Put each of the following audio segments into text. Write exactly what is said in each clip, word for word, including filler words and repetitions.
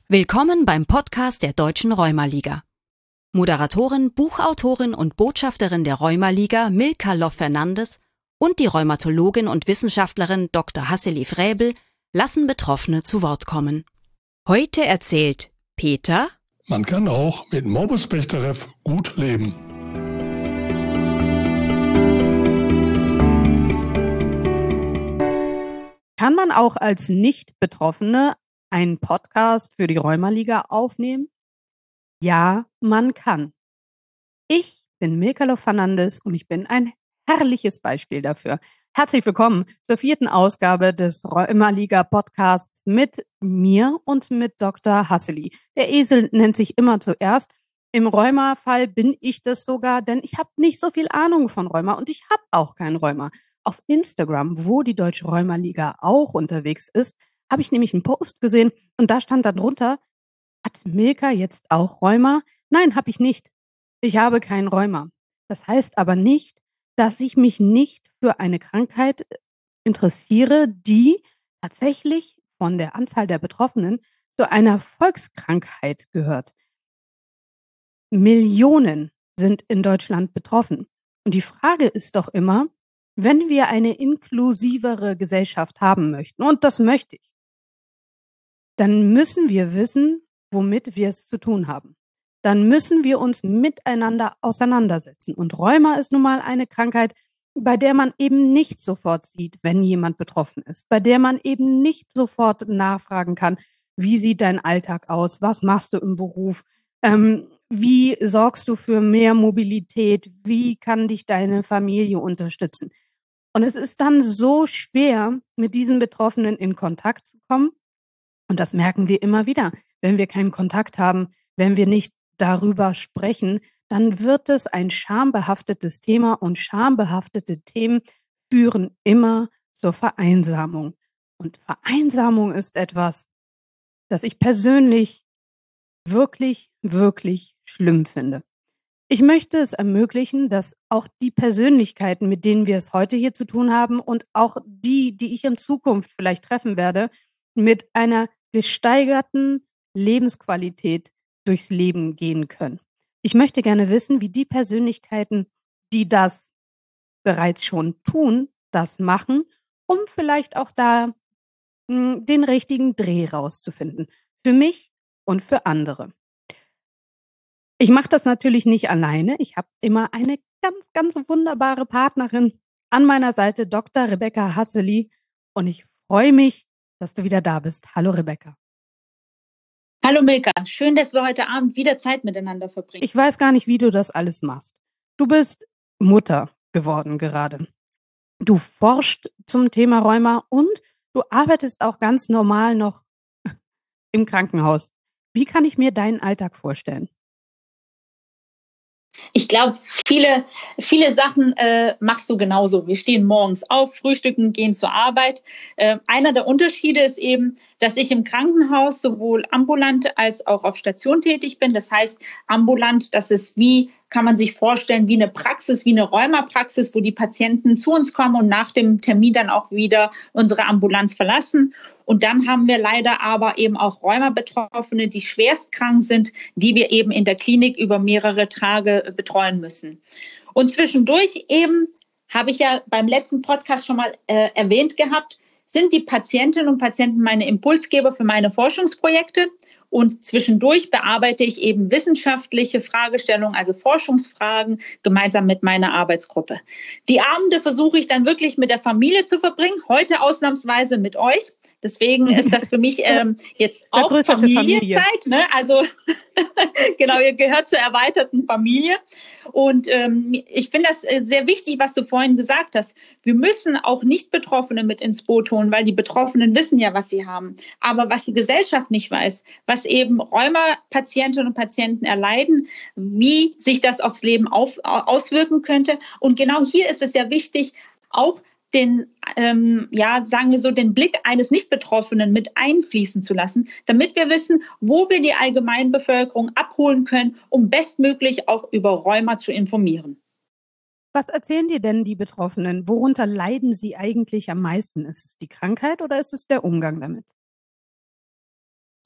Willkommen beim Podcast der Deutschen Rheumaliga. Moderatorin, Buchautorin und Botschafterin der Rheumaliga Milka Loff-Fernandes und die Rheumatologin und Wissenschaftlerin Doktor Hasseli Fräbel lassen Betroffene zu Wort kommen. Heute erzählt Peter: Man kann auch mit Morbus Bechterew gut leben. Kann man auch als Nicht-Betroffene einen Podcast für die Rheumaliga aufnehmen? Ja, man kann. Ich bin Milka Loff-Fernandes und ich bin ein herrliches Beispiel dafür. Herzlich willkommen zur vierten Ausgabe des Rheumaliga-Podcasts mit mir und mit Doktor Hasseli. Der Esel nennt sich immer zuerst. Im Rheuma-Fall bin ich das sogar, denn ich habe nicht so viel Ahnung von Rheuma und ich habe auch kein Rheuma. Auf Instagram, wo die Deutsche Rheumaliga auch unterwegs ist, habe ich nämlich einen Post gesehen und da stand dann drunter: Hat Milka jetzt auch Rheuma? Nein, habe ich nicht. Ich habe kein Rheuma. Das heißt aber nicht, dass ich mich nicht für eine Krankheit interessiere, die tatsächlich von der Anzahl der Betroffenen zu einer Volkskrankheit gehört. Millionen sind in Deutschland betroffen. Und die Frage ist doch immer, wenn wir eine inklusivere Gesellschaft haben möchten, und das möchte ich, dann müssen wir wissen, womit wir es zu tun haben. Dann müssen wir uns miteinander auseinandersetzen. Und Rheuma ist nun mal eine Krankheit, bei der man eben nicht sofort sieht, wenn jemand betroffen ist, bei der man eben nicht sofort nachfragen kann: Wie sieht dein Alltag aus? Was machst du im Beruf? Ähm, wie sorgst du für mehr Mobilität? Wie kann dich deine Familie unterstützen? Und es ist dann so schwer, mit diesen Betroffenen in Kontakt zu kommen. Und das merken wir immer wieder. Wenn wir keinen Kontakt haben, wenn wir nicht darüber sprechen, dann wird es ein schambehaftetes Thema und schambehaftete Themen führen immer zur Vereinsamung. Und Vereinsamung ist etwas, das ich persönlich wirklich, wirklich schlimm finde. Ich möchte es ermöglichen, dass auch die Persönlichkeiten, mit denen wir es heute hier zu tun haben und auch die, die ich in Zukunft vielleicht treffen werde, mit einer gesteigerten Lebensqualität durchs Leben gehen können. Ich möchte gerne wissen, wie die Persönlichkeiten, die das bereits schon tun, das machen, um vielleicht auch da mh, den richtigen Dreh rauszufinden. Für mich und für andere. Ich mache das natürlich nicht alleine. Ich habe immer eine ganz, ganz wunderbare Partnerin an meiner Seite, Doktor Rebecca Hasseli. Und ich freue mich, dass du wieder da bist. Hallo Rebecca. Hallo Milka, schön, dass wir heute Abend wieder Zeit miteinander verbringen. Ich weiß gar nicht, wie du das alles machst. Du bist Mutter geworden gerade. Du forschst zum Thema Rheuma und du arbeitest auch ganz normal noch im Krankenhaus. Wie kann ich mir deinen Alltag vorstellen? Ich glaube, viele, viele Sachen äh, machst du genauso. Wir stehen morgens auf, frühstücken, gehen zur Arbeit. Äh, einer der Unterschiede ist eben, dass ich im Krankenhaus sowohl ambulant als auch auf Station tätig bin. Das heißt, ambulant, das ist wie, kann man sich vorstellen, wie eine Praxis, wie eine Rheumapraxis, wo die Patienten zu uns kommen und nach dem Termin dann auch wieder unsere Ambulanz verlassen. Und dann haben wir leider aber eben auch Rheuma-Betroffene, die schwerst krank sind, die wir eben in der Klinik über mehrere Tage betreuen müssen. Und zwischendurch eben, habe ich ja beim letzten Podcast schon mal äh, erwähnt gehabt, sind die Patientinnen und Patienten meine Impulsgeber für meine Forschungsprojekte. Und zwischendurch bearbeite ich eben wissenschaftliche Fragestellungen, also Forschungsfragen, gemeinsam mit meiner Arbeitsgruppe. Die Abende versuche ich dann wirklich mit der Familie zu verbringen, heute ausnahmsweise mit euch. Deswegen ist das für mich ähm, jetzt auch Familienzeit. Familie. Ne? Also genau, ihr gehört zur erweiterten Familie. Und ähm, ich finde das sehr wichtig, was du vorhin gesagt hast. Wir müssen auch Nicht-Betroffene mit ins Boot holen, weil die Betroffenen wissen ja, was sie haben. Aber was die Gesellschaft nicht weiß, was eben Rheuma-Patientinnen und Patienten erleiden, wie sich das aufs Leben auf, auswirken könnte. Und genau hier ist es ja wichtig, auch den, ähm, ja, sagen wir so, den Blick eines Nicht-Betroffenen mit einfließen zu lassen, damit wir wissen, wo wir die Allgemeinbevölkerung abholen können, um bestmöglich auch über Rheuma zu informieren. Was erzählen dir denn die Betroffenen? Worunter leiden sie eigentlich am meisten? Ist es die Krankheit oder ist es der Umgang damit?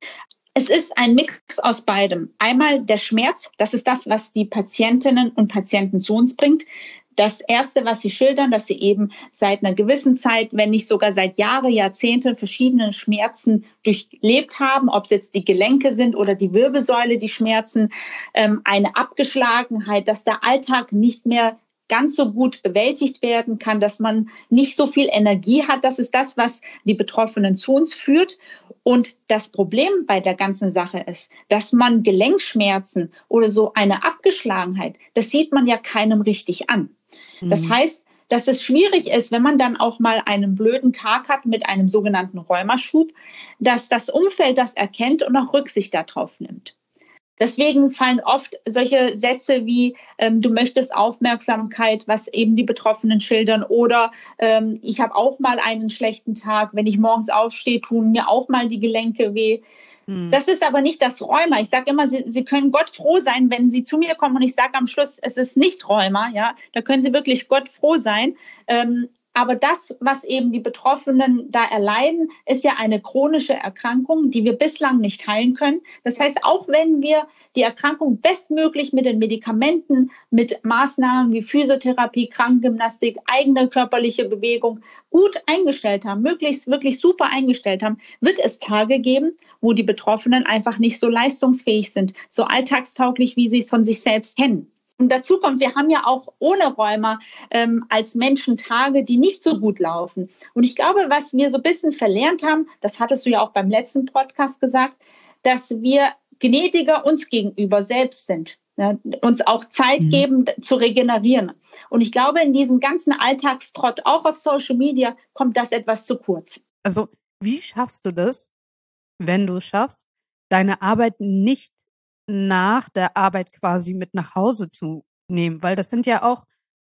Es ist ein Mix aus beidem. Einmal der Schmerz, das ist das, was die Patientinnen und Patienten zu uns bringt. Das Erste, was sie schildern, dass sie eben seit einer gewissen Zeit, wenn nicht sogar seit Jahren, Jahrzehnten verschiedene Schmerzen durchlebt haben, ob es jetzt die Gelenke sind oder die Wirbelsäule, die Schmerzen, ähm, eine Abgeschlagenheit, dass der Alltag nicht mehr ganz so gut bewältigt werden kann, dass man nicht so viel Energie hat. Das ist das, was die Betroffenen zu uns führt. Und das Problem bei der ganzen Sache ist, dass man Gelenkschmerzen oder so eine Abgeschlagenheit, das sieht man ja keinem richtig an. Mhm. Das heißt, dass es schwierig ist, wenn man dann auch mal einen blöden Tag hat mit einem sogenannten Rheumaschub, dass das Umfeld das erkennt und auch Rücksicht darauf nimmt. Deswegen fallen oft solche Sätze wie, ähm, du möchtest Aufmerksamkeit, was eben die Betroffenen schildern, oder ähm, ich habe auch mal einen schlechten Tag, wenn ich morgens aufstehe, tun mir auch mal die Gelenke weh. Hm. Das ist aber nicht das Rheuma. Ich sage immer, Sie, Sie können Gott froh sein, wenn Sie zu mir kommen und ich sage am Schluss, es ist nicht Rheuma. Ja, da können Sie wirklich Gott froh sein. Ähm, Aber das, was eben die Betroffenen da erleiden, ist ja eine chronische Erkrankung, die wir bislang nicht heilen können. Das heißt, auch wenn wir die Erkrankung bestmöglich mit den Medikamenten, mit Maßnahmen wie Physiotherapie, Krankengymnastik, eigene körperliche Bewegung gut eingestellt haben, möglichst wirklich super eingestellt haben, wird es Tage geben, wo die Betroffenen einfach nicht so leistungsfähig sind, so alltagstauglich, wie sie es von sich selbst kennen. Und dazu kommt, wir haben ja auch ohne Rheuma ähm, als Menschen Tage, die nicht so gut laufen. Und ich glaube, was wir so ein bisschen verlernt haben, das hattest du ja auch beim letzten Podcast gesagt, dass wir gnädiger uns gegenüber selbst sind, ja, uns auch Zeit mhm. geben zu regenerieren. Und ich glaube, in diesem ganzen Alltagstrott, auch auf Social Media, kommt das etwas zu kurz. Also wie schaffst du das, wenn du es schaffst, deine Arbeit nicht nach der Arbeit quasi mit nach Hause zu nehmen? Weil das sind ja auch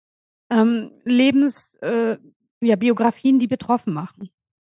ähm, Lebens, äh, ja, Biografien, die betroffen machen.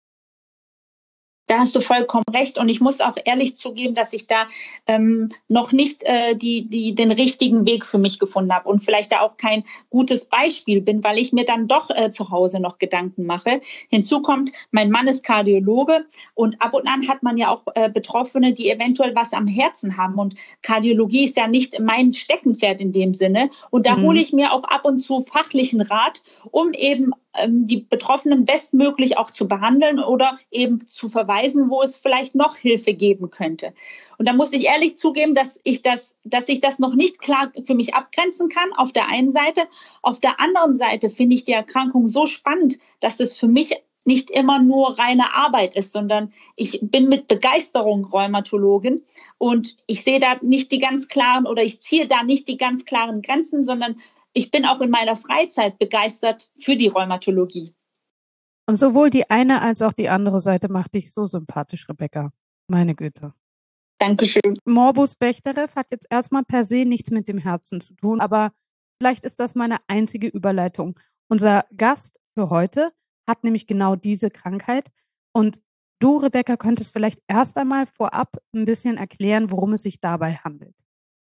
Da hast du vollkommen recht. Und ich muss auch ehrlich zugeben, dass ich da ähm, noch nicht äh, die, die, den richtigen Weg für mich gefunden habe und vielleicht da auch kein gutes Beispiel bin, weil ich mir dann doch äh, zu Hause noch Gedanken mache. Hinzu kommt, mein Mann ist Kardiologe und ab und an hat man ja auch äh, Betroffene, die eventuell was am Herzen haben. Und Kardiologie ist ja nicht mein Steckenpferd in dem Sinne. Und da mhm. hole ich mir auch ab und zu fachlichen Rat, um eben die Betroffenen bestmöglich auch zu behandeln oder eben zu verweisen, wo es vielleicht noch Hilfe geben könnte. Und da muss ich ehrlich zugeben, dass ich das, dass ich das noch nicht klar für mich abgrenzen kann, auf der einen Seite. Auf der anderen Seite finde ich die Erkrankung so spannend, dass es für mich nicht immer nur reine Arbeit ist, sondern ich bin mit Begeisterung Rheumatologin und ich sehe da nicht die ganz klaren oder ich ziehe da nicht die ganz klaren Grenzen, sondern ich bin auch in meiner Freizeit begeistert für die Rheumatologie. Und sowohl die eine als auch die andere Seite macht dich so sympathisch, Rebecca. Meine Güte. Dankeschön. Morbus Bechterew hat jetzt erstmal per se nichts mit dem Herzen zu tun, aber vielleicht ist das meine einzige Überleitung. Unser Gast für heute hat nämlich genau diese Krankheit. Und du, Rebecca, könntest vielleicht erst einmal vorab ein bisschen erklären, worum es sich dabei handelt.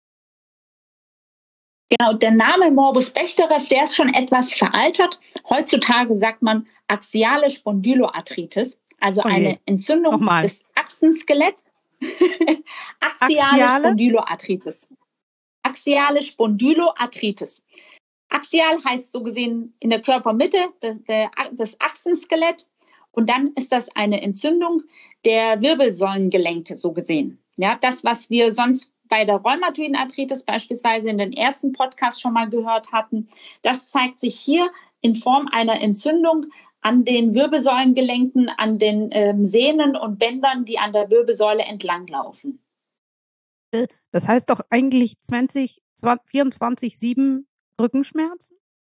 Genau, der Name Morbus Bechterew, der ist schon etwas veraltert. Heutzutage sagt man axiale Spondyloarthritis, also okay. eine Entzündung Nochmal. des Achsenskeletts. Axiale, Axiale Spondyloarthritis. Axiale Spondyloarthritis. Axial heißt so gesehen in der Körpermitte das, der, das Achsenskelett und dann ist das eine Entzündung der Wirbelsäulengelenke so gesehen. Ja, das, was wir sonst bei der rheumatoiden Arthritis beispielsweise in den ersten Podcast schon mal gehört hatten, das zeigt sich hier in Form einer Entzündung an den Wirbelsäulengelenken, an den ähm, Sehnen und Bändern, die an der Wirbelsäule entlanglaufen. Das heißt doch eigentlich zwanzig, vierundzwanzig sieben Rückenschmerzen?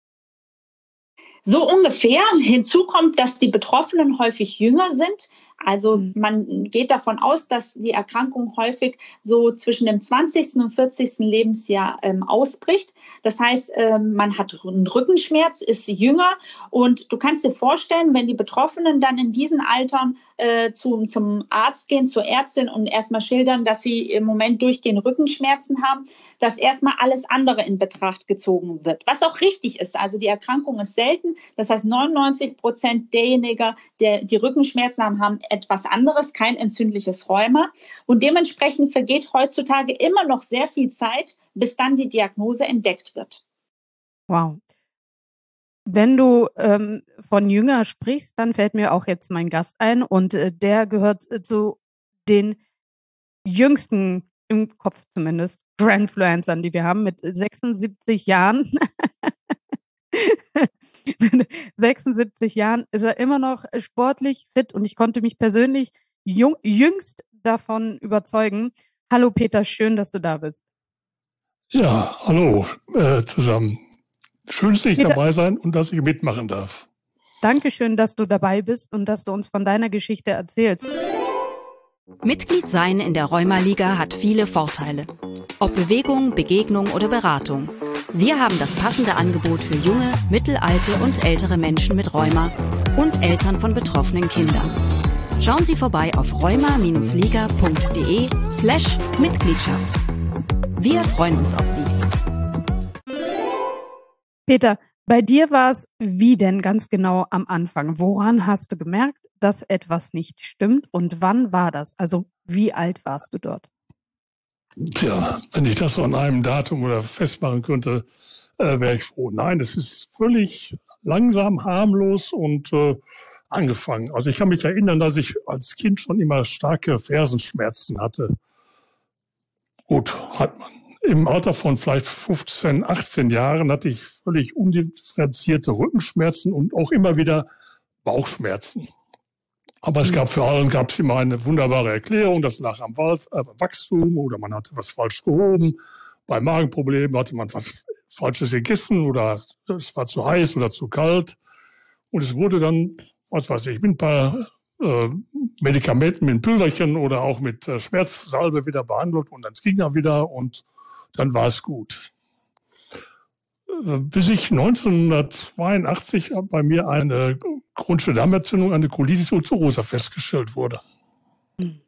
So ungefähr. Hinzu kommt, dass die Betroffenen häufig jünger sind. Also man geht davon aus, dass die Erkrankung häufig so zwischen dem zwanzigsten und vierzigsten Lebensjahr ähm, ausbricht. Das heißt, ähm, man hat einen Rückenschmerz, ist jünger und du kannst dir vorstellen, wenn die Betroffenen dann in diesen Altern äh, zum, zum Arzt gehen, zur Ärztin und erstmal schildern, dass sie im Moment durchgehend Rückenschmerzen haben, dass erstmal alles andere in Betracht gezogen wird. Was auch richtig ist. Also die Erkrankung ist selten. Patienten. Das heißt, neunundneunzig Prozent derjenigen, der die Rückenschmerzen haben, haben etwas anderes, kein entzündliches Rheuma. Und dementsprechend vergeht heutzutage immer noch sehr viel Zeit, bis dann die Diagnose entdeckt wird. Wow. Wenn du ähm, von Jünger sprichst, dann fällt mir auch jetzt mein Gast ein und äh, der gehört äh, zu den jüngsten, im Kopf zumindest, Grandfluencern, die wir haben, mit sechsundsiebzig Jahren. sechsundsiebzig Jahren ist er immer noch sportlich fit und ich konnte mich persönlich jung, jüngst davon überzeugen. Hallo Peter, schön, dass du da bist. Ja, hallo äh, zusammen. Schön, dass ich Peter, dabei sein und dass ich mitmachen darf. Dankeschön, dass du dabei bist und dass du uns von deiner Geschichte erzählst. Mitglied sein in der Rheuma-Liga hat viele Vorteile. Ob Bewegung, Begegnung oder Beratung. Wir haben das passende Angebot für junge, mittelalte und ältere Menschen mit Rheuma und Eltern von betroffenen Kindern. Schauen Sie vorbei auf rheuma-liga.de slash Mitgliedschaft. Wir freuen uns auf Sie. Peter, bei dir war es wie denn ganz genau am Anfang? Woran hast du gemerkt, dass etwas nicht stimmt und wann war das? Also wie alt warst du dort? Tja, wenn ich das so an einem Datum oder festmachen könnte, äh, wäre ich froh. Nein, es ist völlig langsam, harmlos und äh, angefangen. Also ich kann mich erinnern, dass ich als Kind schon immer starke Fersenschmerzen hatte. Gut, hat man. Im Alter von vielleicht fünfzehn, achtzehn Jahren hatte ich völlig undifferenzierte Rückenschmerzen und auch immer wieder Bauchschmerzen. Aber es gab für allen gab es immer eine wunderbare Erklärung, das lag am Wachstum oder man hatte was falsch gehoben. Bei Magenproblemen hatte man was Falsches gegessen oder es war zu heiß oder zu kalt. Und es wurde dann, was weiß ich, mit ein paar äh, Medikamenten, mit Pülverchen oder auch mit äh, Schmerzsalbe wieder behandelt und dann ging er wieder und dann war es gut. Bis ich neunzehnhundertzweiundachtzig bei mir eine chronische Darmentzündung, eine Colitis ulcerosa festgestellt wurde. Mhm.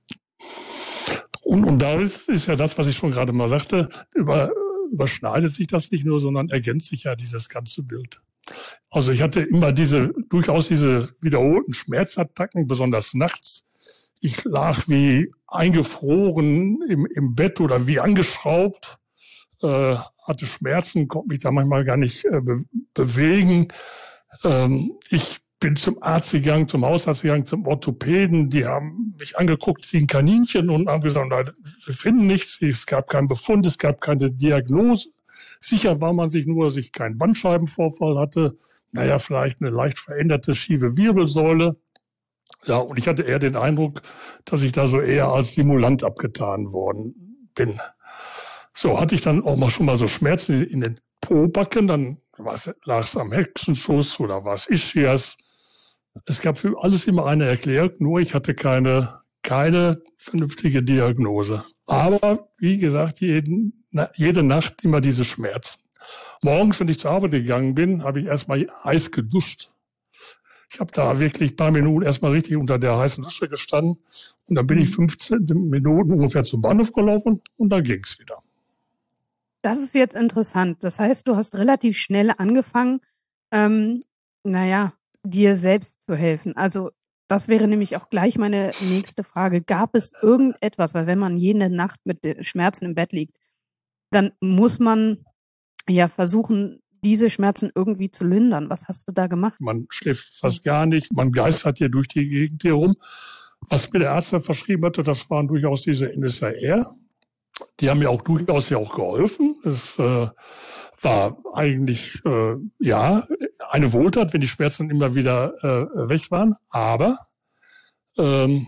Und, und da ist, ist ja das, was ich schon gerade mal sagte, über, überschneidet sich das nicht nur, sondern ergänzt sich ja dieses ganze Bild. Also ich hatte immer diese, durchaus diese wiederholten Schmerzattacken, besonders nachts. Ich lag wie eingefroren im, im Bett oder wie angeschraubt. Äh, hatte Schmerzen, konnte mich da manchmal gar nicht äh, be- bewegen. Ähm, ich bin zum Arzt gegangen, zum Hausarzt gegangen, zum Orthopäden. Die haben mich angeguckt wie ein Kaninchen und haben gesagt, na, wir finden nichts. Es gab keinen Befund, es gab keine Diagnose. Sicher war man sich nur, dass ich keinen Bandscheibenvorfall hatte. Naja, vielleicht eine leicht veränderte schiefe Wirbelsäule. Ja, und ich hatte eher den Eindruck, dass ich da so eher als Simulant abgetan worden bin. So, hatte ich dann auch mal schon mal so Schmerzen in den Pobacken, dann lag es am Hexenschuss oder war es Ischias. Es gab für alles immer eine Erklärung, nur ich hatte keine, keine vernünftige Diagnose. Aber, wie gesagt, jeden, jede Nacht immer diese Schmerzen. Morgens, wenn ich zur Arbeit gegangen bin, habe ich erstmal heiß geduscht. Ich habe da wirklich ein paar Minuten erstmal richtig unter der heißen Dusche gestanden und dann bin ich fünfzehn Minuten ungefähr zum Bahnhof gelaufen und dann ging es wieder. Das ist jetzt interessant. Das heißt, du hast relativ schnell angefangen, ähm, naja, dir selbst zu helfen. Also das wäre nämlich auch gleich meine nächste Frage. Gab es irgendetwas, weil wenn man jede Nacht mit Schmerzen im Bett liegt, dann muss man ja versuchen, diese Schmerzen irgendwie zu lindern. Was hast du da gemacht? Man schläft fast gar nicht, man geistert hier durch die Gegend hier rum. Was mir der Arzt dann verschrieben hatte, das waren durchaus diese N S A R. Die haben mir auch durchaus ja auch geholfen. Es äh, war eigentlich, äh, ja, eine Wohltat, wenn die Schmerzen immer wieder äh, weg waren. Aber ähm,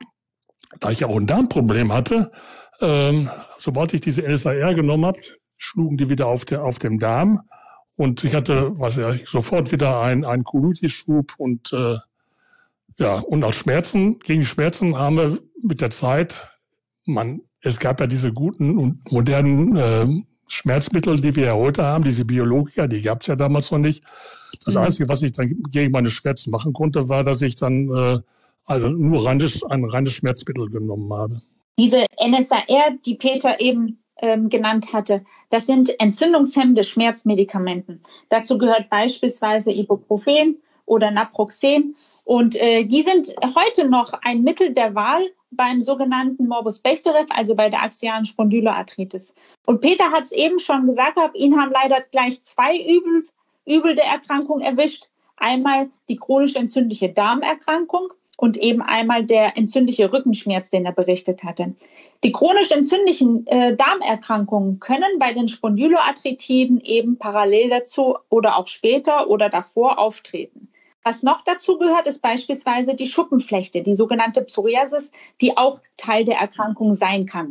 da ich ja auch ein Darmproblem hatte, ähm, sobald ich diese N S A R genommen habe, schlugen die wieder auf, der, auf dem Darm. Und ich hatte was ja, sofort wieder einen, einen Colitis-Schub und äh, ja, und auch Schmerzen, gegen die Schmerzen haben wir mit der Zeit, man, es gab ja diese guten und modernen äh, Schmerzmittel, die wir ja heute haben, diese Biologika, die gab es ja damals noch nicht. Das mhm. Einzige, was ich dann gegen meine Schmerzen machen konnte, war, dass ich dann äh, also nur reines, ein reines Schmerzmittel genommen habe. Diese N S A R, die Peter eben ähm, genannt hatte, das sind entzündungshemmende Schmerzmedikamenten. Dazu gehört beispielsweise Ibuprofen oder Naproxen. Und äh, die sind heute noch ein Mittel der Wahl beim sogenannten Morbus Bechterew, also bei der axialen Spondyloarthritis. Und Peter hat es eben schon gesagt, ihn haben leider gleich zwei Übel, Übel der Erkrankung erwischt. Einmal die chronisch entzündliche Darmerkrankung und eben einmal der entzündliche Rückenschmerz, den er berichtet hatte. Die chronisch entzündlichen äh, Darmerkrankungen können bei den Spondyloarthritiden eben parallel dazu oder auch später oder davor auftreten. Was noch dazu gehört, ist beispielsweise die Schuppenflechte, die sogenannte Psoriasis, die auch Teil der Erkrankung sein kann.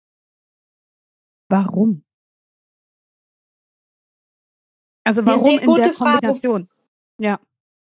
Warum? Also warum in der Kombination? Ja.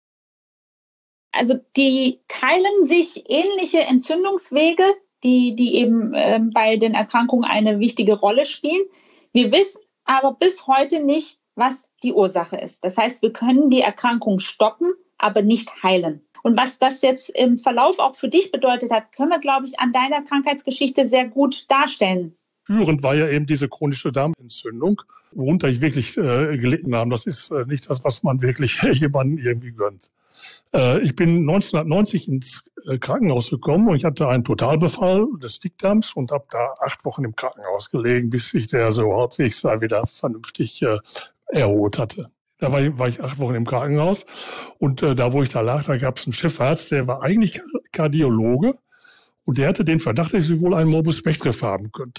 Also die teilen sich ähnliche Entzündungswege, die, die eben äh, bei den Erkrankungen eine wichtige Rolle spielen. Wir wissen aber bis heute nicht, was die Ursache ist. Das heißt, wir können die Erkrankung stoppen, aber nicht heilen. Und was das jetzt im Verlauf auch für dich bedeutet hat, können wir, glaube ich, an deiner Krankheitsgeschichte sehr gut darstellen. Führend war ja eben diese chronische Darmentzündung, worunter ich wirklich äh, gelitten habe. Das ist äh, nicht das, was man wirklich jemandem irgendwie gönnt. Äh, ich bin neunzehnhundertneunzig ins äh, Krankenhaus gekommen und ich hatte einen Totalbefall des Dickdarms und habe da acht Wochen im Krankenhaus gelegen, bis sich der so halbwegs da wieder vernünftig äh, erholt hatte. Da war ich, war ich acht Wochen im Krankenhaus und äh, da, wo ich da lag, da gab es einen Chefarzt, der war eigentlich Kardiologe und der hatte den Verdacht, dass ich wohl einen Morbus Bechterew haben könnte.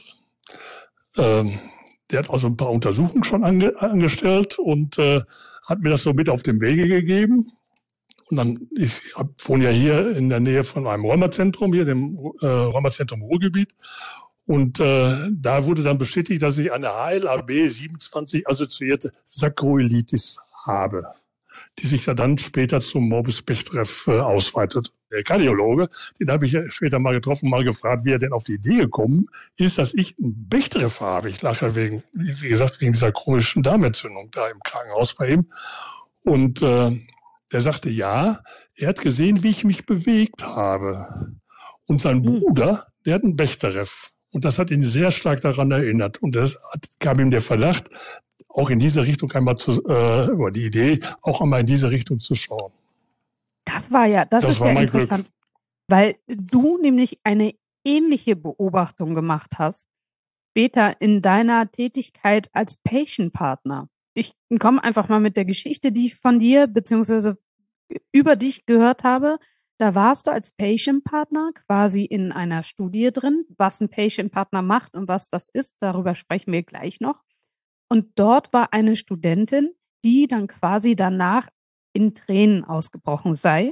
Ähm, der hat also ein paar Untersuchungen schon ange, angestellt und äh, hat mir das so mit auf den Wege gegeben. Und dann, ich wohne ja hier in der Nähe von einem Rheumazentrum, hier dem äh, Rheumazentrum Ruhrgebiet. Und äh, da wurde dann bestätigt, dass ich eine H L A B siebenundzwanzig assoziierte Sakroilitis habe, die sich ja dann später zum Morbus Bechterew äh, ausweitet. Der Kardiologe, den habe ich ja später mal getroffen, mal gefragt, wie er denn auf die Idee gekommen ist, dass ich einen Bechterew habe. Ich lag ja wegen, wie gesagt, wegen dieser chronischen Darmentzündung da im Krankenhaus bei ihm. Und äh, der sagte, ja, er hat gesehen, wie ich mich bewegt habe. Und sein Mhm. Bruder, der hat einen Bechterew. Und das hat ihn sehr stark daran erinnert. Und das hat, kam ihm der Verdacht, auch in diese Richtung einmal zu, äh, über die Idee, auch einmal in diese Richtung zu schauen. Das war ja, das, Das ist war ja mein interessant, weil du nämlich eine ähnliche Beobachtung gemacht hast, später in deiner Tätigkeit als Patient-Partner. Ich komme einfach mal mit der Geschichte, die ich von dir beziehungsweise über dich gehört habe. Da warst du als Patient-Partner quasi in einer Studie drin, was ein Patient-Partner macht und was das ist. Darüber sprechen wir gleich noch. Und dort war eine Studentin, die dann quasi danach in Tränen ausgebrochen sei,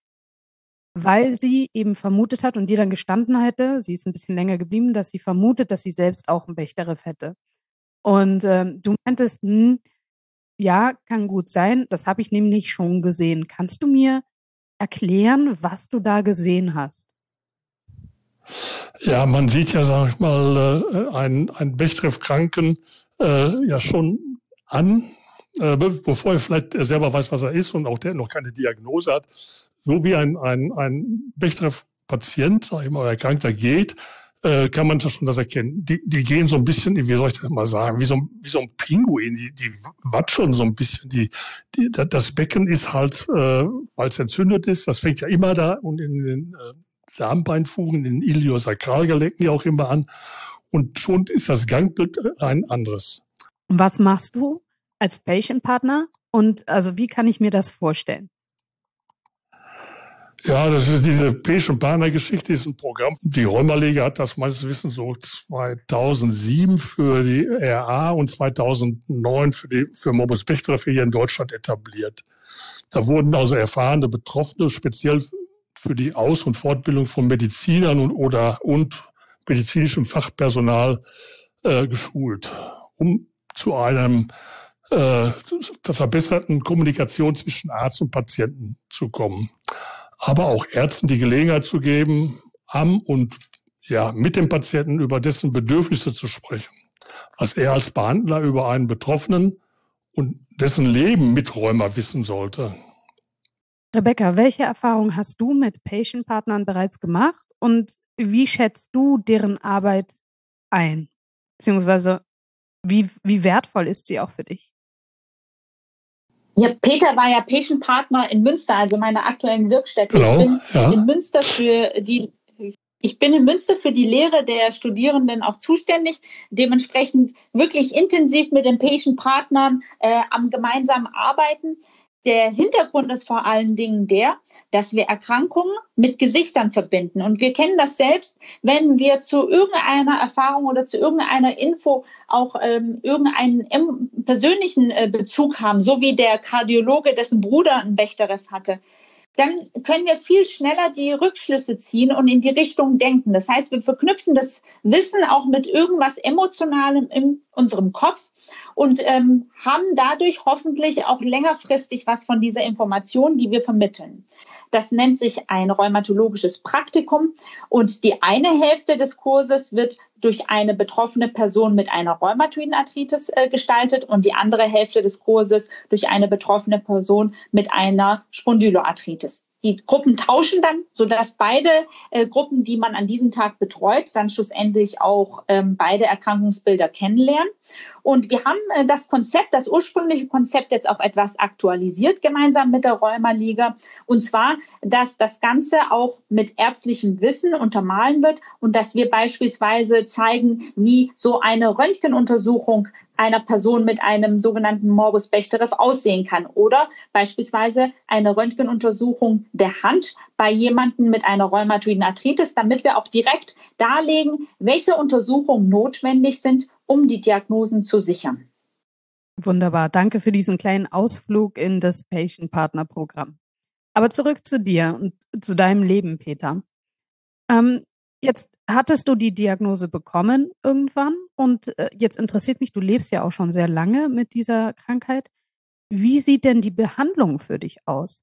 weil sie eben vermutet hat und dir dann gestanden hätte, sie ist ein bisschen länger geblieben, dass sie vermutet, dass sie selbst auch einen Bechterew hätte. Und ähm, du meintest, hm, ja, kann gut sein, das habe ich nämlich schon gesehen. Kannst du mir erklären, was du da gesehen hast? Ja, man sieht ja, sag ich mal, äh, einen, einen Bechterew-Kranken äh, ja schon an, äh, bevor er vielleicht selber weiß, was er ist und auch der noch keine Diagnose hat. So wie ein, ein, ein Bechterew-Patient, sag ich mal, oder Erkrankter geht, äh, kann man das schon das erkennen. Die, die gehen so ein bisschen, wie soll ich das mal sagen, wie so, wie so ein Pinguin, die, die watscheln so ein bisschen. Die, die, das Becken ist halt, äh, weil es entzündet ist, das fängt ja immer da und in den äh, Darmbeinfugen, in den Iliosakralgelenken ja auch immer an. Und schon ist das Gangbild ein anderes. Und was machst du als Patient-Partner? Und also wie kann ich mir das vorstellen? Ja, das ist diese Patient-Partner-Geschichte, ist ein Programm. Die Rheumaliga hat das meines Wissens so zweitausendsieben für die R A und zweitausendneun für die für Morbus Bechterew hier in Deutschland etabliert. Da wurden also erfahrene Betroffene speziell für die Aus- und Fortbildung von Medizinern und oder und medizinischem Fachpersonal äh, geschult, um zu einem äh, verbesserten Kommunikation zwischen Arzt und Patienten zu kommen. Aber auch Ärzten die Gelegenheit zu geben, am und ja mit dem Patienten über dessen Bedürfnisse zu sprechen, was er als Behandler über einen Betroffenen und dessen Leben mit Rheuma wissen sollte. Rebecca, welche Erfahrungen hast du mit Patient-Partnern bereits gemacht und wie schätzt du deren Arbeit ein? Beziehungsweise wie, wie wertvoll ist sie auch für dich? Ja, Peter war ja Patient Partner in Münster, also meiner aktuellen Wirkstätte. Genau, ich bin ja. in Münster für die Ich bin in Münster für die Lehre der Studierenden auch zuständig, dementsprechend wirklich intensiv mit den Patient-Partnern äh, am gemeinsamen Arbeiten. Der Hintergrund ist vor allen Dingen der, dass wir Erkrankungen mit Gesichtern verbinden. Und wir kennen das selbst, wenn wir zu irgendeiner Erfahrung oder zu irgendeiner Info auch ähm, irgendeinen persönlichen äh, Bezug haben, so wie der Kardiologe, dessen Bruder einen Bechterew hatte, dann können wir viel schneller die Rückschlüsse ziehen und in die Richtung denken. Das heißt, wir verknüpfen das Wissen auch mit irgendwas Emotionalem in unserem Kopf und ähm, haben dadurch hoffentlich auch längerfristig was von dieser Information, die wir vermitteln. Das nennt sich ein rheumatologisches Praktikum und die eine Hälfte des Kurses wird durch eine betroffene Person mit einer rheumatoiden Arthritis äh, gestaltet und die andere Hälfte des Kurses durch eine betroffene Person mit einer Spondyloarthritis. Die Gruppen tauschen dann, sodass beide äh, Gruppen, die man an diesem Tag betreut, dann schlussendlich auch ähm, beide Erkrankungsbilder kennenlernen. Und wir haben äh, das Konzept, das ursprüngliche Konzept jetzt auch etwas aktualisiert, gemeinsam mit der Rheuma-Liga. Und zwar, dass das Ganze auch mit ärztlichem Wissen untermalen wird und dass wir beispielsweise zeigen, wie so eine Röntgenuntersuchung einer Person mit einem sogenannten Morbus Bechterew aussehen kann oder beispielsweise eine Röntgenuntersuchung der Hand bei jemandem mit einer rheumatoiden Arthritis, damit wir auch direkt darlegen, welche Untersuchungen notwendig sind, um die Diagnosen zu sichern. Wunderbar, danke für diesen kleinen Ausflug in das Patient-Partner-Programm. Aber zurück zu dir und zu deinem Leben, Peter. Ähm, jetzt hattest du die Diagnose bekommen irgendwann und äh, jetzt interessiert mich, du lebst ja auch schon sehr lange mit dieser Krankheit. Wie sieht denn die Behandlung für dich aus?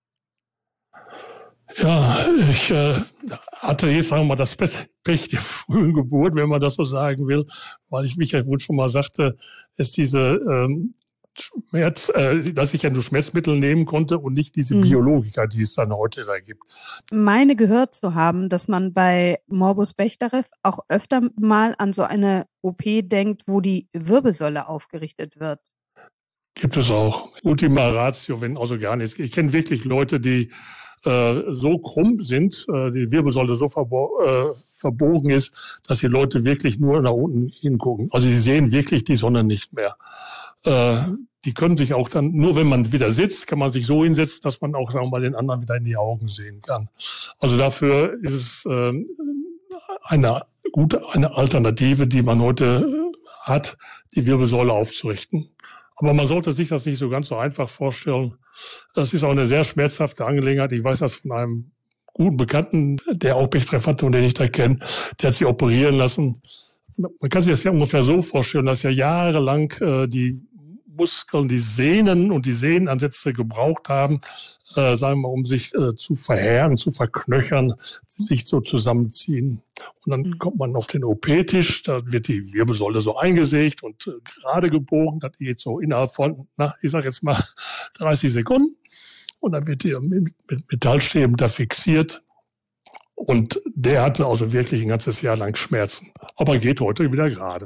Ja, ich äh, hatte jetzt, sagen wir mal, das Pech der frühen Geburt, wenn man das so sagen will, weil ich mich ja wohl schon mal sagte, ist diese ähm, Schmerz, äh, dass ich ja nur Schmerzmittel nehmen konnte und nicht diese Mhm. Biologika, die es dann heute da gibt. Meine gehört zu haben, dass man bei Morbus Bechterew auch öfter mal an so eine O P denkt, wo die Wirbelsäule aufgerichtet wird. Gibt es auch. Ultima Ratio, wenn also gar nichts. Ich kenne wirklich Leute, die äh, so krumm sind, äh, die Wirbelsäule so verbo äh, verbogen ist, dass die Leute wirklich nur nach unten hingucken. Also die sehen wirklich die Sonne nicht mehr. Äh, die können sich auch dann, nur wenn man wieder sitzt, kann man sich so hinsetzen, dass man auch, sagen wir mal, den anderen wieder in die Augen sehen kann. Also dafür ist es äh, eine gute, eine Alternative, die man heute hat, die Wirbelsäule aufzurichten. Aber man sollte sich das nicht so ganz so einfach vorstellen. Das ist auch eine sehr schmerzhafte Angelegenheit. Ich weiß das von einem guten Bekannten, der auch Bechterew hatte und den ich da kenne. Der hat sich operieren lassen. Man kann sich das ja ungefähr so vorstellen, dass ja jahrelang äh, die Muskeln, die Sehnen und die Sehnenansätze gebraucht haben, äh, sagen wir mal, um sich äh, zu verhärten, zu verknöchern, sich so zusammenziehen. Und dann mhm. kommt man auf den O P-Tisch, da wird die Wirbelsäule so eingesägt und äh, gerade gebogen. Das geht so innerhalb von, na, ich sag jetzt mal, dreißig Sekunden. Und dann wird die mit, mit Metallstäben da fixiert. Und der hatte also wirklich ein ganzes Jahr lang Schmerzen. Aber geht heute wieder gerade.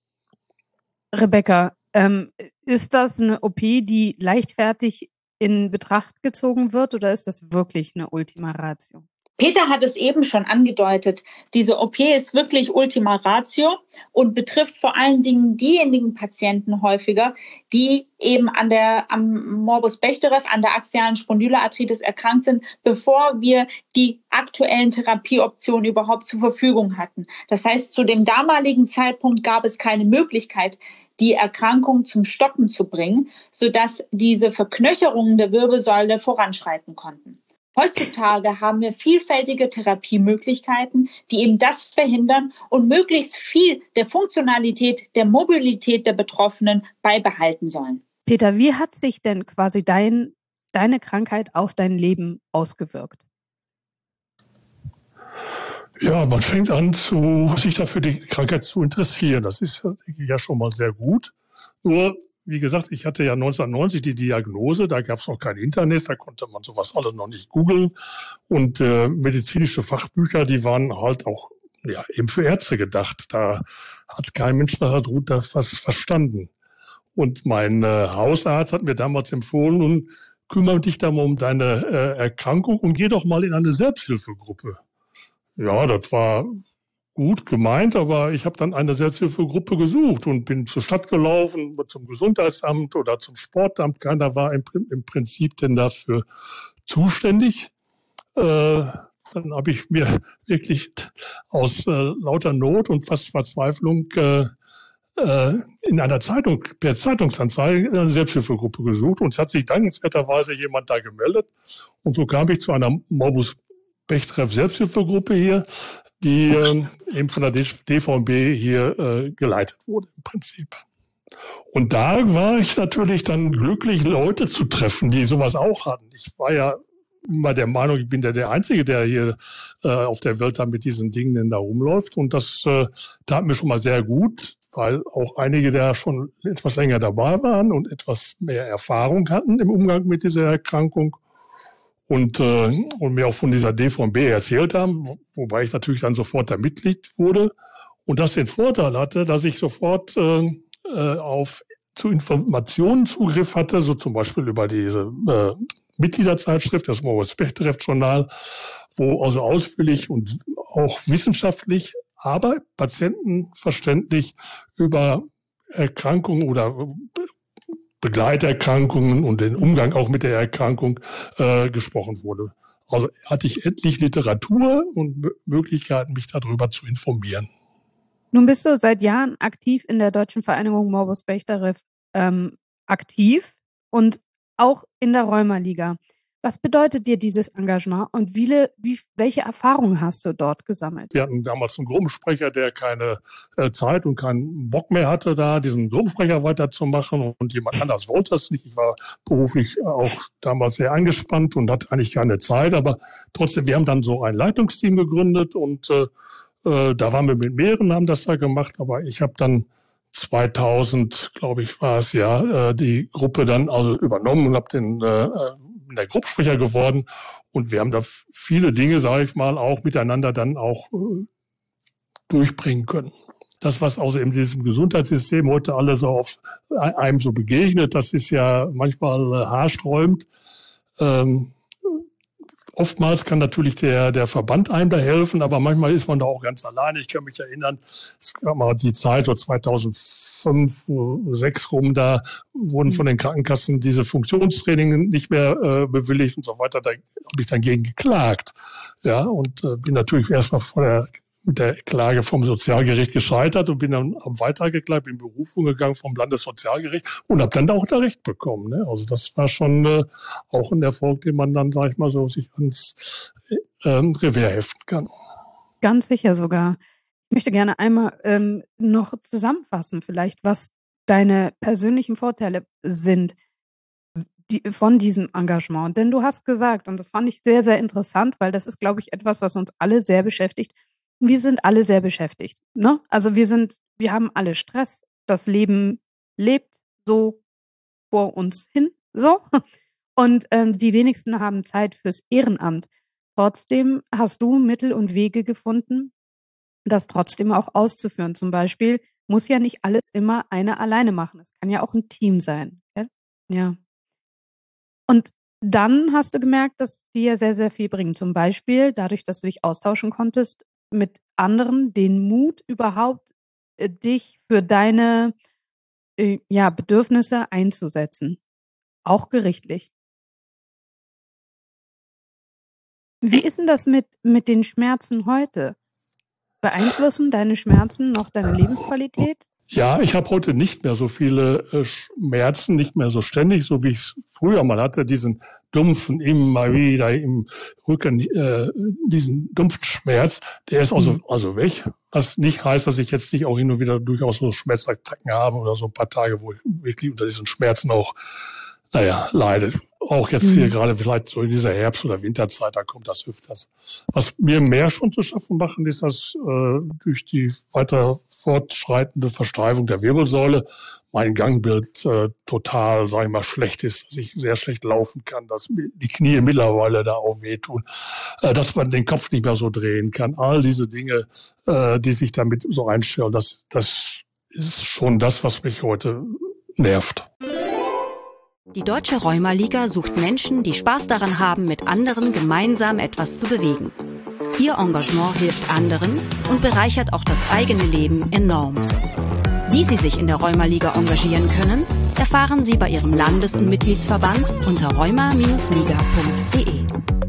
Rebecca, ähm, ist das eine O P, die leichtfertig in Betracht gezogen wird oder ist das wirklich eine Ultima Ratio? Peter hat es eben schon angedeutet. Diese O P ist wirklich Ultima Ratio und betrifft vor allen Dingen diejenigen Patienten häufiger, die eben an der, am Morbus Bechterew, an der axialen Spondyloarthritis erkrankt sind, bevor wir die aktuellen Therapieoptionen überhaupt zur Verfügung hatten. Das heißt, zu dem damaligen Zeitpunkt gab es keine Möglichkeit, die Erkrankung zum Stoppen zu bringen, sodass diese Verknöcherungen der Wirbelsäule voranschreiten konnten. Heutzutage haben wir vielfältige Therapiemöglichkeiten, die eben das verhindern und möglichst viel der Funktionalität, der Mobilität der Betroffenen beibehalten sollen. Peter, wie hat sich denn quasi dein, deine Krankheit auf dein Leben ausgewirkt? Ja, man fängt an, zu, sich dafür die Krankheit zu interessieren. Das ist ja schon mal sehr gut. Nur, wie gesagt, ich hatte ja neunzehnhundertneunzig die Diagnose, da gab es noch kein Internet, da konnte man sowas alle noch nicht googeln. Und äh, medizinische Fachbücher, die waren halt auch ja, eben für Ärzte gedacht. Da hat kein Mensch darunter was verstanden. Und mein äh, Hausarzt hat mir damals empfohlen, nun kümmere dich da mal um deine äh, Erkrankung und geh doch mal in eine Selbsthilfegruppe. Ja, das war gut gemeint, aber ich habe dann eine Selbsthilfegruppe gesucht und bin zur Stadt gelaufen, zum Gesundheitsamt oder zum Sportamt. Keiner war im, im Prinzip denn dafür zuständig. Äh, dann habe ich mir wirklich aus äh, lauter Not und fast Verzweiflung äh, äh, in einer Zeitung, per Zeitungsanzeige eine Selbsthilfegruppe gesucht. Und es hat sich dankenswerterweise jemand da gemeldet. Und so kam ich zu einer Morbus Bechterew Selbsthilfegruppe hier, die äh, eben von der D V M B hier äh, geleitet wurde im Prinzip. Und da war ich natürlich dann glücklich, Leute zu treffen, die sowas auch hatten. Ich war ja immer der Meinung, ich bin der, der Einzige, der hier äh, auf der Welt da mit diesen Dingen denn da rumläuft. Und das äh, tat mir schon mal sehr gut, weil auch einige, der schon etwas länger dabei waren und etwas mehr Erfahrung hatten im Umgang mit dieser Erkrankung, Und, äh, und mir auch von dieser D V M B erzählt haben, wobei ich natürlich dann sofort da Mitglied wurde und das den Vorteil hatte, dass ich sofort äh, äh, auf zu Informationen Zugriff hatte, so zum Beispiel über diese äh, Mitgliederzeitschrift, das Morbus Bechterew Journal, wo also ausführlich und auch wissenschaftlich, aber patientenverständlich über Erkrankungen oder Begleiterkrankungen und den Umgang auch mit der Erkrankung äh, gesprochen wurde. Also hatte ich endlich Literatur und M- Möglichkeiten, mich darüber zu informieren. Nun bist du seit Jahren aktiv in der Deutschen Vereinigung Morbus Bechterew ähm, aktiv und auch in der Rheumaliga. Was bedeutet dir dieses Engagement und wie, wie, welche Erfahrungen hast du dort gesammelt? Wir hatten damals einen Gruppensprecher, der keine äh, Zeit und keinen Bock mehr hatte, da diesen Gruppensprecher weiterzumachen und jemand anders wollte das nicht. Ich war beruflich auch damals sehr eingespannt und hatte eigentlich keine Zeit, aber trotzdem, wir haben dann so ein Leitungsteam gegründet und äh, äh, da waren wir mit mehreren, haben das da gemacht, aber ich habe dann zweitausend, glaube ich, war es ja, äh, die Gruppe dann also übernommen und habe den äh, der Gruppensprecher geworden und wir haben da viele Dinge, sage ich mal, auch miteinander dann auch äh, durchbringen können. Das, was also in diesem Gesundheitssystem heute alles so auf einem so begegnet, das ist ja manchmal äh, haarsträubend. Ähm, Oftmals kann natürlich der, der Verband einem da helfen, aber manchmal ist man da auch ganz alleine. Ich kann mich erinnern, es gab mal die Zeit, so zweitausendfünf, sechs rum, da wurden von den Krankenkassen diese Funktionstraining nicht mehr äh, bewilligt und so weiter. Da habe ich dann gegen geklagt. Ja, und äh, bin natürlich erstmal vor der mit der Klage vom Sozialgericht gescheitert und bin dann weitergeklagt, bin in Berufung gegangen vom Landessozialgericht und habe dann auch da Recht bekommen. Ne? Also das war schon äh, auch ein Erfolg, den man dann, sag ich mal so, sich ans äh, Revers heften kann. Ganz sicher sogar. Ich möchte gerne einmal ähm, noch zusammenfassen vielleicht, was deine persönlichen Vorteile sind die, von diesem Engagement. Denn du hast gesagt, und das fand ich sehr, sehr interessant, weil das ist, glaube ich, etwas, was uns alle sehr beschäftigt. Wir sind alle sehr beschäftigt. Ne? Also wir sind, wir haben alle Stress. Das Leben lebt so vor uns hin. So. Und ähm, die wenigsten haben Zeit fürs Ehrenamt. Trotzdem hast du Mittel und Wege gefunden, das trotzdem auch auszuführen. Zum Beispiel muss ja nicht alles immer einer alleine machen. Es kann ja auch ein Team sein. Ja. ja. Und dann hast du gemerkt, dass dir sehr, sehr viel bringt. Zum Beispiel dadurch, dass du dich austauschen konntest mit anderen, den Mut überhaupt, äh, dich für deine äh, ja, Bedürfnisse einzusetzen. Auch gerichtlich. Wie ist denn das mit, mit den Schmerzen heute? Beeinflussen deine Schmerzen noch deine Lebensqualität? Ja, ich habe heute nicht mehr so viele äh, Schmerzen, nicht mehr so ständig, so wie ich es früher mal hatte, diesen dumpfen, immer wieder im Rücken, äh, diesen dumpfen Schmerz, der ist also, mhm. also weg. Was nicht heißt, dass ich jetzt nicht auch hin und wieder durchaus so Schmerzattacken habe oder so ein paar Tage, wo ich wirklich unter diesen Schmerzen auch, naja, leide. auch jetzt hier gerade vielleicht so in dieser Herbst- oder Winterzeit, da kommt das öfters. Was mir mehr schon zu schaffen machen, ist, dass äh, durch die weiter fortschreitende Versteifung der Wirbelsäule mein Gangbild äh, total, sag ich mal, schlecht ist, dass ich sehr schlecht laufen kann, dass die Knie mittlerweile da auch wehtun, äh, dass man den Kopf nicht mehr so drehen kann. All diese Dinge, äh, die sich damit so einstellen, das, das ist schon das, was mich heute nervt. Die Deutsche Rheuma-Liga sucht Menschen, die Spaß daran haben, mit anderen gemeinsam etwas zu bewegen. Ihr Engagement hilft anderen und bereichert auch das eigene Leben enorm. Wie Sie sich in der Rheuma-Liga engagieren können, erfahren Sie bei Ihrem Landes- und Mitgliedsverband unter rheuma liga punkt de.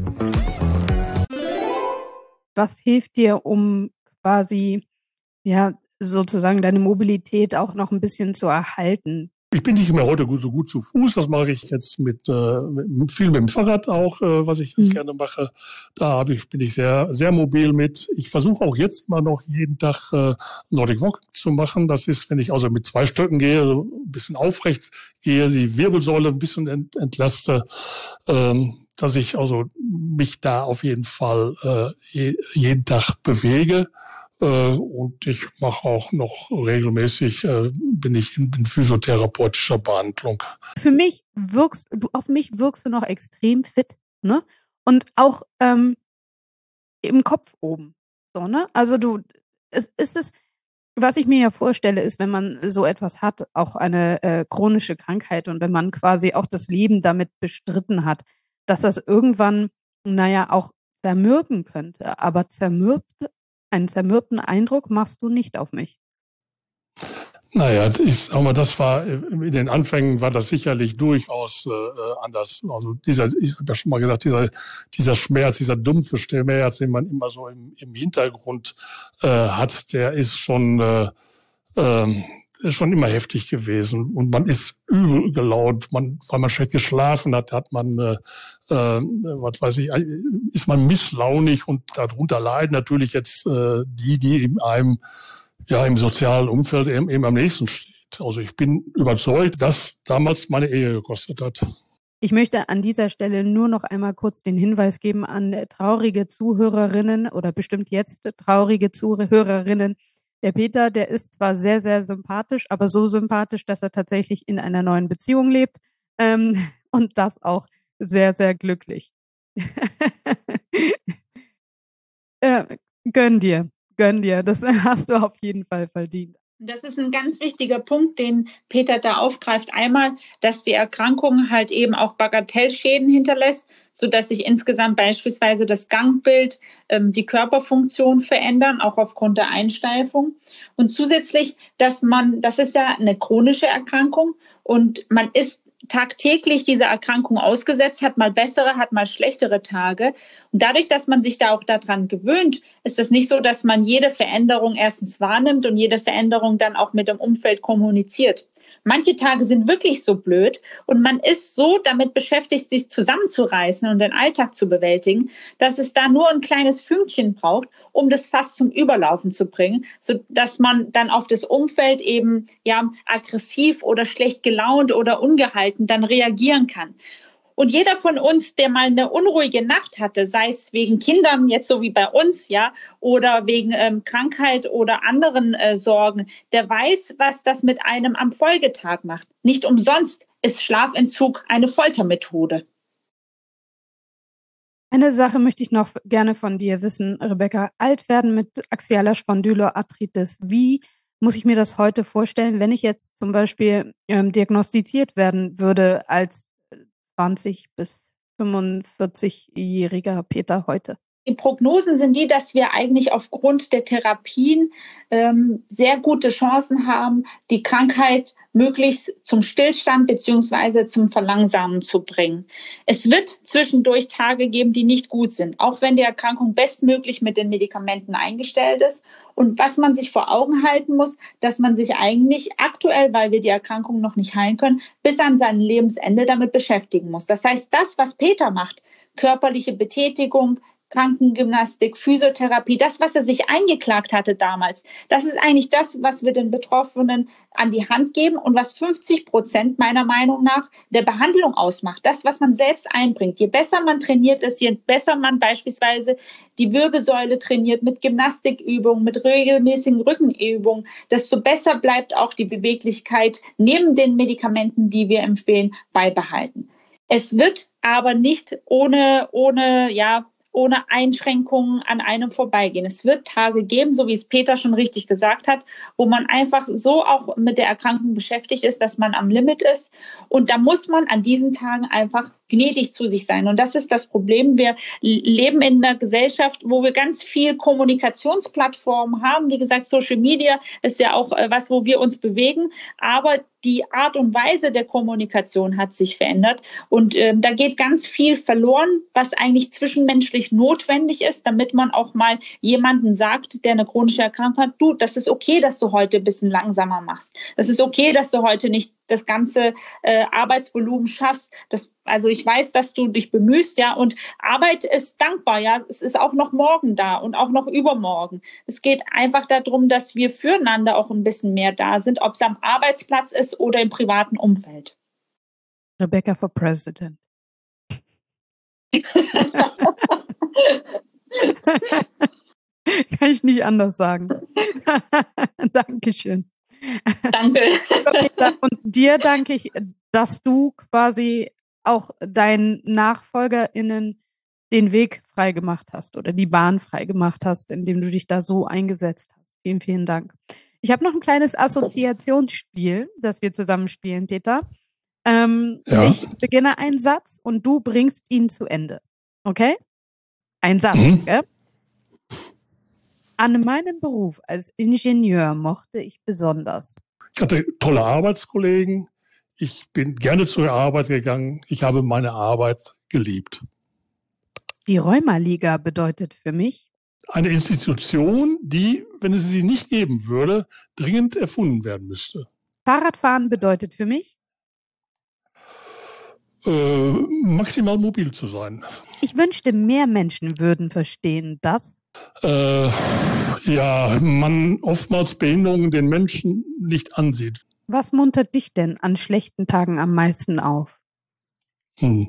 Was hilft dir, um quasi, ja, sozusagen deine Mobilität auch noch ein bisschen zu erhalten? Ich bin nicht mehr heute so gut zu Fuß. Das mache ich jetzt mit, äh, mit viel mit dem Fahrrad auch, äh, was ich jetzt mhm. gerne mache. Da habe ich, bin ich sehr, sehr mobil mit. Ich versuche auch jetzt immer noch jeden Tag äh, Nordic Walk zu machen. Das ist, wenn ich also mit zwei Stöcken gehe, so ein bisschen aufrecht gehe, die Wirbelsäule ein bisschen ent, entlaste, ähm, dass ich also mich da auf jeden Fall äh, je, jeden Tag bewege. Und ich mache auch noch regelmäßig, äh, bin ich in, in physiotherapeutischer Behandlung. Für mich wirkst du, auf mich wirkst du noch extrem fit, ne? Und auch ähm, im Kopf oben. So, ne? Also du, es ist es, was ich mir ja vorstelle, ist, wenn man so etwas hat, auch eine äh, chronische Krankheit und wenn man quasi auch das Leben damit bestritten hat, dass das irgendwann, naja, auch zermürben könnte. Aber zermürbt Einen zermürbten Eindruck machst du nicht auf mich. Naja, ich sag mal, das war, in den Anfängen war das sicherlich durchaus äh, anders. Also dieser, ich habe ja schon mal gesagt, dieser, dieser Schmerz, dieser dumpfe Schmerz, den man immer so im, im Hintergrund äh, hat, der ist schon, äh, äh, ist schon immer heftig gewesen. Und man ist übel gelaunt, man, weil man schlecht geschlafen hat, hat man, äh, äh, was weiß ich, ist man misslaunig und darunter leiden natürlich jetzt äh, die, die in einem, ja, im sozialen Umfeld eben, eben am nächsten steht. Also ich bin überzeugt, dass damals meine Ehe gekostet hat. Ich möchte an dieser Stelle nur noch einmal kurz den Hinweis geben an traurige Zuhörerinnen oder bestimmt jetzt traurige Zuhörerinnen. Der Peter, der ist zwar sehr, sehr sympathisch, aber so sympathisch, dass er tatsächlich in einer neuen Beziehung lebt ähm, und das auch sehr, sehr glücklich. äh, gönn dir, gönn dir. Das hast du auf jeden Fall verdient. Das ist ein ganz wichtiger Punkt, den Peter da aufgreift. Einmal, dass die Erkrankung halt eben auch Bagatellschäden hinterlässt, sodass sich insgesamt beispielsweise das Gangbild, ähm, die Körperfunktion verändern, auch aufgrund der Einsteifung. Und zusätzlich, dass man, das ist ja eine chronische Erkrankung und man ist tagtäglich dieser Erkrankung ausgesetzt, hat mal bessere, hat mal schlechtere Tage. Und dadurch, dass man sich da auch daran gewöhnt, ist es nicht so, dass man jede Veränderung erstens wahrnimmt und jede Veränderung dann auch mit dem Umfeld kommuniziert. Manche Tage sind wirklich so blöd und man ist so damit beschäftigt, sich zusammenzureißen und den Alltag zu bewältigen, dass es da nur ein kleines Fünkchen braucht, um das fast zum Überlaufen zu bringen, sodass man dann auf das Umfeld eben ja aggressiv oder schlecht gelaunt oder ungehalten dann reagieren kann. Und jeder von uns, der mal eine unruhige Nacht hatte, sei es wegen Kindern, jetzt so wie bei uns, ja, oder wegen ähm, Krankheit oder anderen äh, Sorgen, der weiß, was das mit einem am Folgetag macht. Nicht umsonst ist Schlafentzug eine Foltermethode. Eine Sache möchte ich noch gerne von dir wissen, Rebecca. Alt werden mit axialer Spondyloarthritis. Wie muss ich mir das heute vorstellen, wenn ich jetzt zum Beispiel ähm, diagnostiziert werden würde als zwanzig bis fünfundvierzig-jähriger Peter heute? Die Prognosen sind die, dass wir eigentlich aufgrund der Therapien ähm, sehr gute Chancen haben, die Krankheit möglichst zum Stillstand beziehungsweise zum Verlangsamen zu bringen. Es wird zwischendurch Tage geben, die nicht gut sind, auch wenn die Erkrankung bestmöglich mit den Medikamenten eingestellt ist. Und was man sich vor Augen halten muss, dass man sich eigentlich aktuell, weil wir die Erkrankung noch nicht heilen können, bis an sein Lebensende damit beschäftigen muss. Das heißt, das, was Peter macht, körperliche Betätigung, Krankengymnastik, Physiotherapie, das, was er sich eingeklagt hatte damals, das ist eigentlich das, was wir den Betroffenen an die Hand geben und was fünfzig Prozent meiner Meinung nach der Behandlung ausmacht. Das, was man selbst einbringt. Je besser man trainiert ist, je besser man beispielsweise die Wirbelsäule trainiert mit Gymnastikübungen, mit regelmäßigen Rückenübungen, desto besser bleibt auch die Beweglichkeit neben den Medikamenten, die wir empfehlen, beibehalten. Es wird aber nicht ohne, ohne, ja, ohne Einschränkungen an einem vorbeigehen. Es wird Tage geben, so wie es Peter schon richtig gesagt hat, wo man einfach so auch mit der Erkrankung beschäftigt ist, dass man am Limit ist. Und da muss man an diesen Tagen einfach gnädig zu sich sein. Und das ist das Problem. Wir leben in einer Gesellschaft, wo wir ganz viel Kommunikationsplattformen haben. Wie gesagt, Social Media ist ja auch was, wo wir uns bewegen. Aber die Art und Weise der Kommunikation hat sich verändert. Und äh, da geht ganz viel verloren, was eigentlich zwischenmenschlich notwendig ist, damit man auch mal jemanden sagt, der eine chronische Erkrankung hat, du, das ist okay, dass du heute ein bisschen langsamer machst. Das ist okay, dass du heute nicht das ganze äh, Arbeitsvolumen schaffst. Das, also ich weiß, dass du dich bemühst, ja, und Arbeit ist dankbar, ja. Es ist auch noch morgen da und auch noch übermorgen. Es geht einfach darum, dass wir füreinander auch ein bisschen mehr da sind, ob es am Arbeitsplatz ist oder im privaten Umfeld. Rebecca for President. Kann ich nicht anders sagen. Dankeschön. Danke. Und dir danke ich, dass du quasi auch deinen NachfolgerInnen den Weg freigemacht hast oder die Bahn freigemacht hast, indem du dich da so eingesetzt hast. Vielen, vielen Dank. Ich habe noch ein kleines Assoziationsspiel, das wir zusammen spielen, Peter. Ähm, ja. Ich beginne einen Satz und du bringst ihn zu Ende. Okay? Ein Satz, mhm. Gell? An meinem Beruf als Ingenieur mochte ich besonders. Ich hatte tolle Arbeitskollegen. Ich bin gerne zur Arbeit gegangen. Ich habe meine Arbeit geliebt. Die Rheumaliga bedeutet für mich eine Institution, die, wenn es sie nicht geben würde, dringend erfunden werden müsste. Fahrradfahren bedeutet für mich äh, maximal mobil zu sein. Ich wünschte, mehr Menschen würden verstehen, dass Äh, ja, man oftmals Behinderungen den Menschen nicht ansieht. Was muntert dich denn an schlechten Tagen am meisten auf? Hm.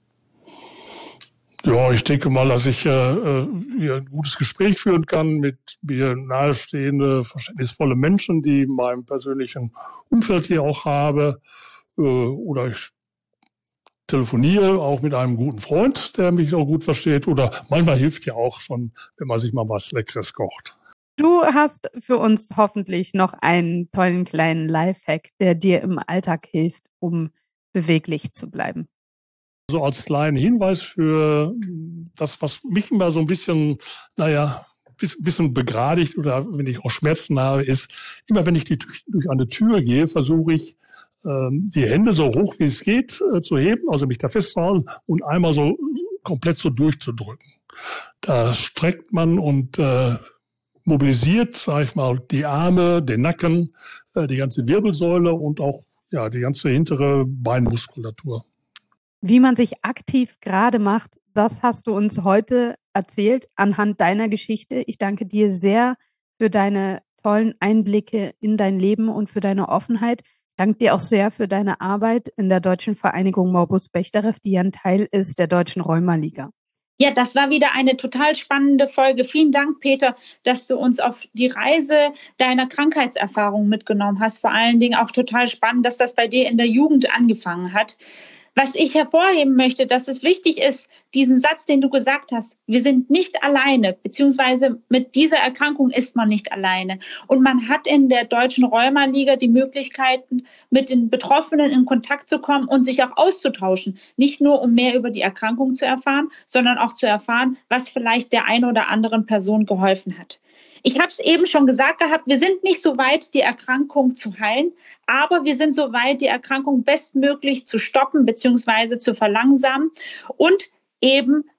Ja, ich denke mal, dass ich äh, hier ein gutes Gespräch führen kann mit mir nahestehende, verständnisvolle Menschen, die in meinem persönlichen Umfeld hier auch habe. Äh, oder ich telefoniere auch mit einem guten Freund, der mich auch gut versteht. Oder manchmal hilft ja auch schon, wenn man sich mal was Leckeres kocht. Du hast für uns hoffentlich noch einen tollen kleinen Lifehack, der dir im Alltag hilft, um beweglich zu bleiben. So als kleinen Hinweis für das, was mich immer so ein bisschen, naja, ein bisschen begradigt oder wenn ich auch Schmerzen habe, ist, immer wenn ich die, durch eine Tür gehe, versuche ich, die Hände so hoch wie es geht äh, zu heben, also mich da festzuhalten und einmal so komplett so durchzudrücken. Da streckt man und äh, mobilisiert, sage ich mal, die Arme, den Nacken, äh, die ganze Wirbelsäule und auch ja die ganze hintere Beinmuskulatur. Wie man sich aktiv gerade macht, das hast du uns heute erzählt anhand deiner Geschichte. Ich danke dir sehr für deine tollen Einblicke in dein Leben und für deine Offenheit. Ich danke dir auch sehr für deine Arbeit in der Deutschen Vereinigung Morbus Bechterew, die ja ein Teil ist der Deutschen Rheumaliga. Ja, das war wieder eine total spannende Folge. Vielen Dank, Peter, dass du uns auf die Reise deiner Krankheitserfahrung mitgenommen hast. Vor allen Dingen auch total spannend, dass das bei dir in der Jugend angefangen hat. Was ich hervorheben möchte, dass es wichtig ist, diesen Satz, den du gesagt hast, wir sind nicht alleine, beziehungsweise mit dieser Erkrankung ist man nicht alleine. Und man hat in der Deutschen Rheumaliga die Möglichkeiten, mit den Betroffenen in Kontakt zu kommen und sich auch auszutauschen. Nicht nur, um mehr über die Erkrankung zu erfahren, sondern auch zu erfahren, was vielleicht der einen oder anderen Person geholfen hat. Ich habe es eben schon gesagt gehabt, wir sind nicht so weit, die Erkrankung zu heilen, aber wir sind so weit, die Erkrankung bestmöglich zu stoppen bzw. zu verlangsamen und eben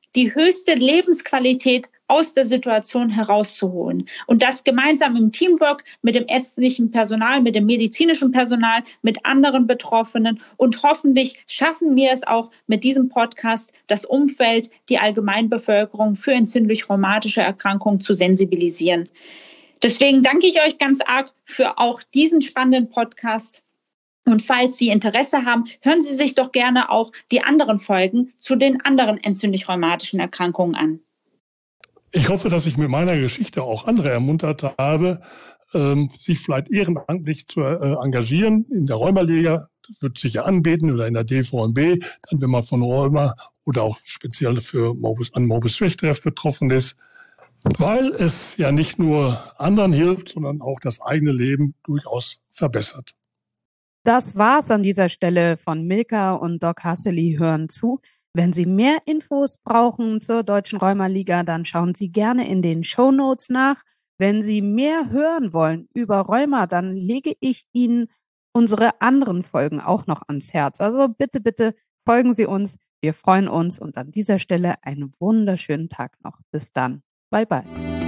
die höchste Lebensqualität aus der Situation herauszuholen. Und das gemeinsam im Teamwork mit dem ärztlichen Personal, mit dem medizinischen Personal, mit anderen Betroffenen. Und hoffentlich schaffen wir es auch mit diesem Podcast, das Umfeld, die Allgemeinbevölkerung für entzündlich-rheumatische Erkrankungen zu sensibilisieren. Deswegen danke ich euch ganz arg für auch diesen spannenden Podcast. Und falls Sie Interesse haben, hören Sie sich doch gerne auch die anderen Folgen zu den anderen entzündlich-rheumatischen Erkrankungen an. Ich hoffe, dass ich mit meiner Geschichte auch andere ermuntert habe, ähm, sich vielleicht ehrenamtlich zu äh, engagieren in der Rheumaliga. Das wird sich ja anbieten oder in der D V M B, dann wenn man von Rheuma oder auch speziell für Morbus, an Morbus Bechterew betroffen ist, weil es ja nicht nur anderen hilft, sondern auch das eigene Leben durchaus verbessert. Das war's an dieser Stelle von Milka und Doc Hassely hören zu. Wenn Sie mehr Infos brauchen zur Deutschen Rheumaliga, dann schauen Sie gerne in den Shownotes nach. Wenn Sie mehr hören wollen über Rheuma, dann lege ich Ihnen unsere anderen Folgen auch noch ans Herz. Also bitte, bitte folgen Sie uns. Wir freuen uns und an dieser Stelle einen wunderschönen Tag noch. Bis dann. Bye, bye.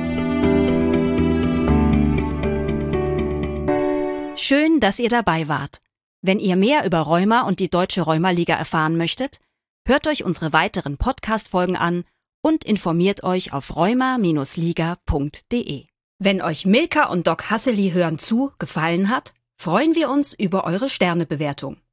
Schön, dass ihr dabei wart. Wenn ihr mehr über Rheuma und die Deutsche Rheumaliga erfahren möchtet, hört euch unsere weiteren Podcast-Folgen an und informiert euch auf rheuma Bindestrich liga Punkt de. Wenn euch Milka und Doc Hassely hören zu gefallen hat, freuen wir uns über eure Sternebewertung.